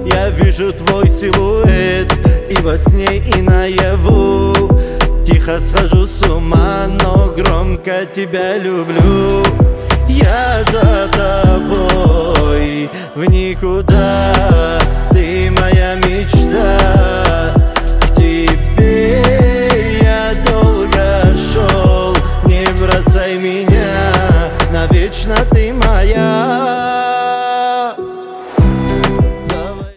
Я вижу твой силуэт и во сне, и наяву. Тихо схожу с ума, но громко тебя люблю. Я за тобой в никуда.